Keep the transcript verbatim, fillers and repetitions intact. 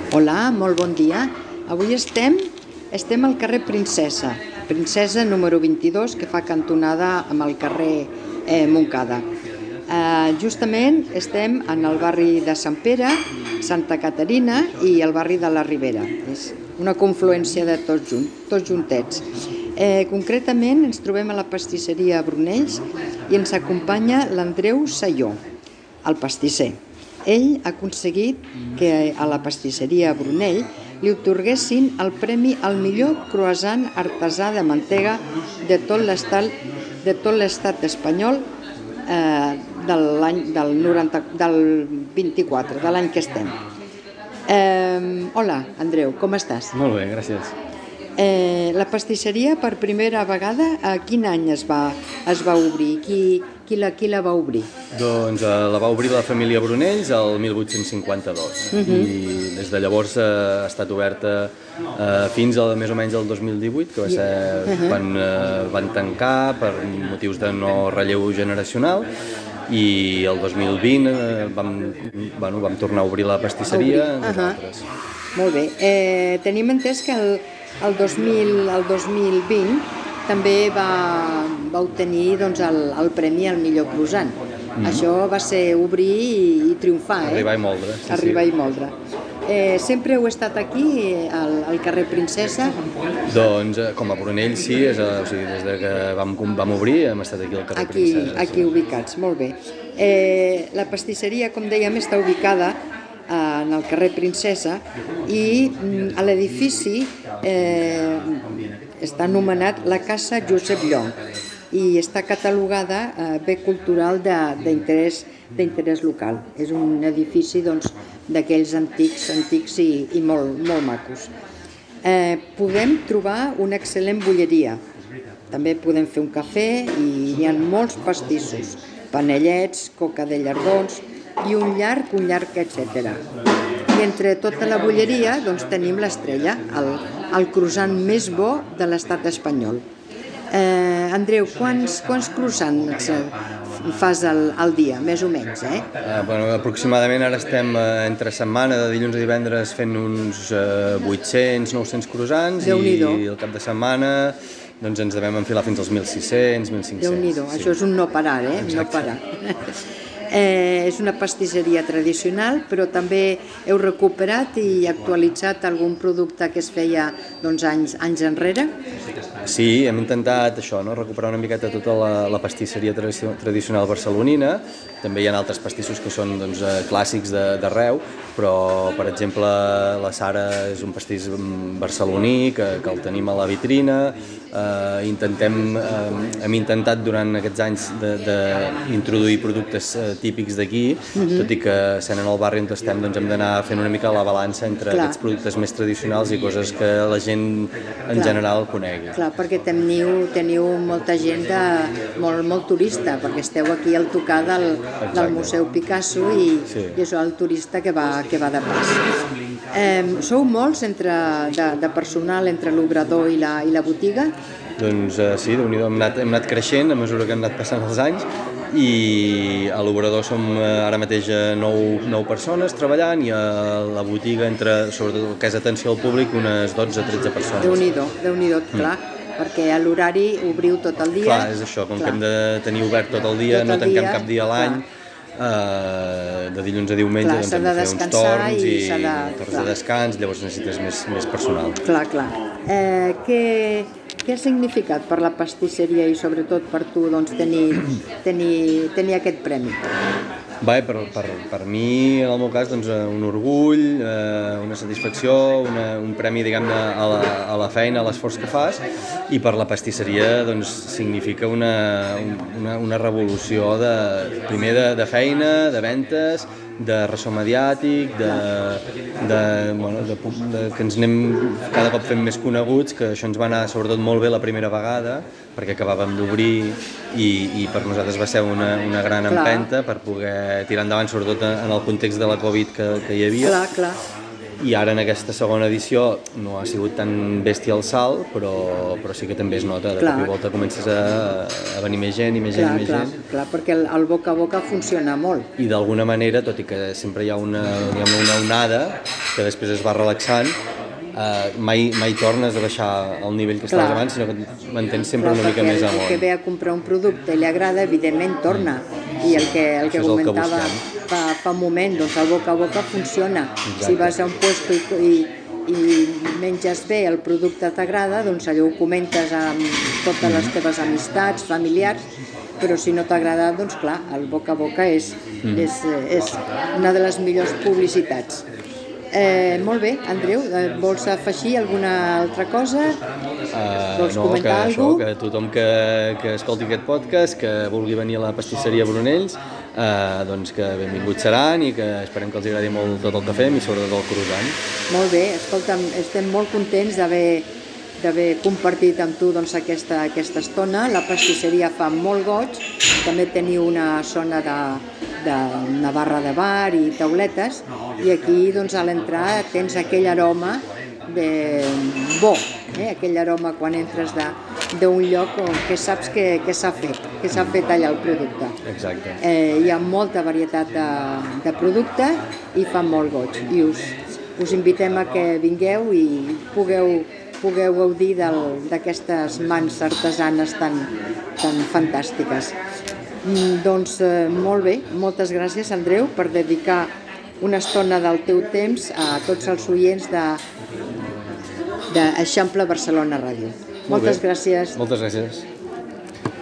Hola, molt bon dia. Avui estem, estem al carrer Princesa, Princesa número vint-i-dos, que fa cantonada amb el carrer eh, Montcada. Eh, justament estem en el barri de Sant Pere, Santa Caterina i el barri de la Ribera. És una confluència de tots, junt, tots juntets. Eh, concretament ens trobem a la pastisseria Brunells i ens acompanya l'Andreu Sayó, el pastisser. Ell ha aconseguit que a la pastisseria Brunell li atorguessin el premi al millor croissant artesà de mantega de tot l'estat de tot l'estat espanyol eh, de l'any del, noranta, del vint-i-quatre, de l'any que estem. Eh, hola, Andreu, com estàs? Molt bé, gràcies. Eh, la pastisseria per primera vegada, a quin any es va, es va obrir? Qui, qui, la, qui la va obrir? Doncs eh, la va obrir la família Brunells el mil vuit-cents cinquanta-dos uh -huh. i des de llavors eh, ha estat oberta eh, fins a més o menys el dos mil divuit, que va ser uh -huh. quan eh, van tancar per motius de no relleu generacional, i el dos mil vint eh, vam, bueno, vam tornar a obrir la pastisseria obrir. nosaltres. Uh -huh. Molt bé. Eh, tenim entès que el El dos mil, el dos mil vint també va, va obtenir doncs, el, el premi al millor croissant. Mm. Això va ser obrir i, i triomfar. Eh? Arribar i moldre. Sí, Arribar sí. i moldre. Eh, sempre heu estat aquí, al, al carrer Princesa? Doncs com a Brunell sí, és a, o sigui, des de que vam, vam obrir hem estat aquí al carrer aquí, Princesa. Aquí sí. ubicats, molt bé. Eh, la pastisseria, com dèiem, està ubicada en el carrer Princesa i a l'edifici eh, està anomenat la Casa Josep Llong i està catalogada eh, bé cultural d'interès d'interès local. És un edifici doncs, d'aquells antics, antics i, i molt, molt macos. Eh, podem trobar una excel·lent bolleria. També podem fer un cafè i hi ha molts pastissos, panellets, coca de llardons, i un llarg, un llarg, etcètera. I entre tota la bolleria doncs, tenim l'Estrella, el, el croissant més bo de l'estat espanyol. Eh, Andreu, quants, quants croissants fas al, al dia, més o menys? Eh? Uh, bueno, aproximadament ara estem uh, entre setmana, de dilluns a divendres, fent uns uh, vuit-cents nou-cents croissants i el cap de setmana doncs, ens devem enfilar fins als mil sis-cents mil cinc-cents. Déu-n'hi-do, sí. Això és un no parar, eh? Exacte. No parar. Eh, és una pastisseria tradicional, però també heu recuperat i actualitzat algun producte que es feia doncs, anys, anys enrere? Sí, hem intentat això, no? recuperar una miqueta tota la, la pastisseria tradicional barcelonina. També hi ha altres pastissos que són doncs, clàssics d'arreu, però per exemple la Sara és un pastís barceloní que, que el tenim a la vitrina. Eh, intentem, eh, hem intentat durant aquests anys d'introduir productes eh, típics d'aquí, uh-huh. tot i que sent en el barri on estem doncs hem d'anar fent una mica la balança entre Clar. aquests productes més tradicionals i coses que la gent en Clar. general conegui. Clar, perquè teniu, teniu molta gent de, molt, molt turista, perquè esteu aquí al tocar del, del Museu Picasso i, sí. i és el turista que va, que va de pas. Eh, sou molts entre, de, de personal entre l'obrador i, la, i la botiga? Doncs eh, sí, hem anat, hem anat creixent a mesura que han anat passant els anys i a l'obrador som ara mateix nou, nou persones treballant i a la botiga, entre, sobretot el que és atenció al públic, unes dotze o tretze persones. Déu-n'hi-do, Déu-n'hi-do, mm. clar, perquè a l'horari obriu tot el dia. Clar, és això, com clar. que hem de tenir obert tot el dia, tot no tanquem dia, cap dia a l'any, uh, de dilluns a diumenge clar, doncs hem de, de fer uns torns i, i de, torns de descans, llavors necessites més, més personal. Clar, clar. Eh, què... Què ha significat per la pastisseria i sobretot per tu doncs, tenir, tenir, tenir aquest premi? Bé, per, per, per mi, en el meu cas, doncs, un orgull, eh, una satisfacció, una, un premi diguem-ne a, la, a la feina, a l'esforç que fas, i per la pastisseria doncs, significa una, una, una revolució de, primer de, de feina, de ventes, de ressò mediàtic, de, de, bueno, de, de, que ens anem cada cop fent més coneguts, que això ens va anar sobretot molt bé la primera vegada, perquè acabàvem d'obrir i, i per nosaltres va ser una, una gran empenta per poder tirar endavant, sobretot en el context de la Covid que, que hi havia. Clar, clar. i ara en aquesta segona edició no ha sigut tan bèstia el salt, però, però sí que també es nota, de cop i volta comences a, a venir més gent i més clar, gent i més clar, gent. Clar, perquè el, el boca a boca funciona molt. I d'alguna manera, tot i que sempre hi ha una, diguem, una onada que després es va relaxant, Uh, mai, mai tornes a baixar al nivell que estaves abans, sinó que mantens sempre clar, una mica més amunt. El que ve a comprar un producte i li agrada, evidentment torna. I el que, el que comentava que fa, fa un moment, doncs el boca a boca funciona. Exacte. Si vas a un puesto i, i, i menges bé, el producte t'agrada, doncs allò ho comentes amb totes les teves amistats, familiars, però si no t'agrada, doncs clar, el boca a boca és, mm. és, és una de les millors publicitats. Eh, molt bé, Andreu, vols afegir alguna altra cosa? Uh, vols no, comentar que, això, que tothom que, que escolti aquest podcast, que vulgui venir a la pastisseria Brunells, uh, doncs que benvinguts seran i que esperem que els agradi molt tot el que fem i sobretot el croissant. Molt bé, escolta'm, estem molt contents d'haver d'haver compartit amb tu doncs, aquesta, aquesta estona. La pastisseria fa molt goig, també teniu una zona de, de una barra de bar i tauletes, i aquí doncs, a l'entrar tens aquell aroma de bo, eh? aquell aroma quan entres d'un lloc que saps que, que s'ha fet, que s'ha fet allà el producte. Exacte. Eh, hi ha molta varietat de, de producte i fa molt goig, i us, us invitem a que vingueu i pugueu pugueu gaudir d'aquestes mans artesanes tan, tan fantàstiques. Mm, doncs eh, molt bé, moltes gràcies, Andreu, per dedicar una estona del teu temps a tots els oients de, de Eixample Barcelona Ràdio. Moltes gràcies. Moltes gràcies.